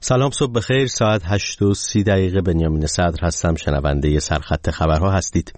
سلام، صبح بخیر. ساعت 8:30 بنیامین صدر هستم. شنونده سرخط خبرها هستید.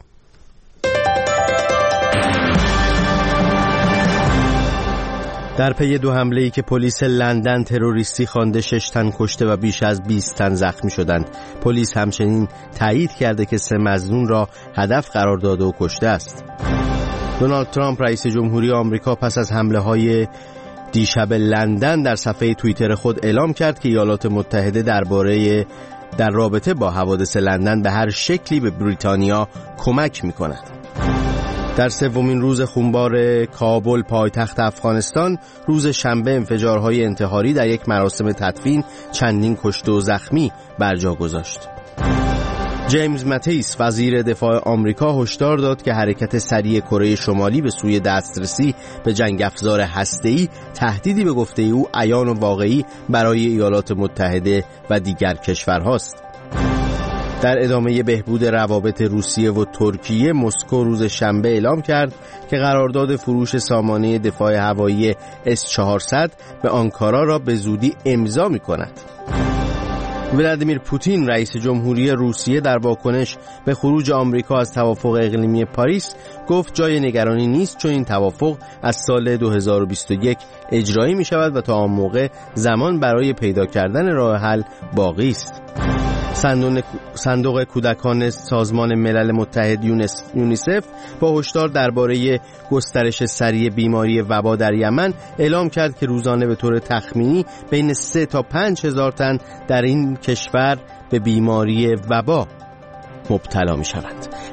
در پی 2 حمله‌ای که پلیس لندن تروریستی خوانده 6 تن کشته و بیش از 20 تن زخمی شدند. پلیس همچنین تایید کرده که 3 مظنون را هدف قرار داده و کشته است. دونالد ترامپ رئیس جمهوری آمریکا پس از حمله‌های دیشب لندن در صفحه توییتر خود اعلام کرد که ایالات متحده در رابطه با حوادث لندن به هر شکلی به بریتانیا کمک می‌کند. در 3مین روز خونبار کابل پایتخت افغانستان، روز شنبه انفجارهای انتحاری در یک مراسم تدفین چندین کشته و زخمی بر جا گذاشت. جیمز ماتیس وزیر دفاع آمریکا هشدار داد که حرکت سریع کره شمالی به سوی دسترسی به جنگ افزار هسته‌ای تهدیدی به گفته او عیان و واقعی برای ایالات متحده و دیگر کشورهاست. در ادامه بهبود روابط روسیه و ترکیه، مسکو روز شنبه اعلام کرد که قرارداد فروش سامانه دفاع هوایی S-400 به آنکارا را به زودی امضا می‌کند. ولادیمیر پوتین رئیس جمهوری روسیه در واکنش به خروج آمریکا از توافق اقلیمی پاریس گفت جای نگرانی نیست، چون این توافق از سال 2021 اجرایی می شود و تا آن موقع زمان برای پیدا کردن راه حل باقی است. صندوق کودکان سازمان ملل متحد یونیسف با هشدار درباره گسترش سریع بیماری وبا در یمن اعلام کرد که روزانه به طور تخمینی بین 3 تا 5 هزار تن در این کشور به بیماری وبا مبتلا می شوند.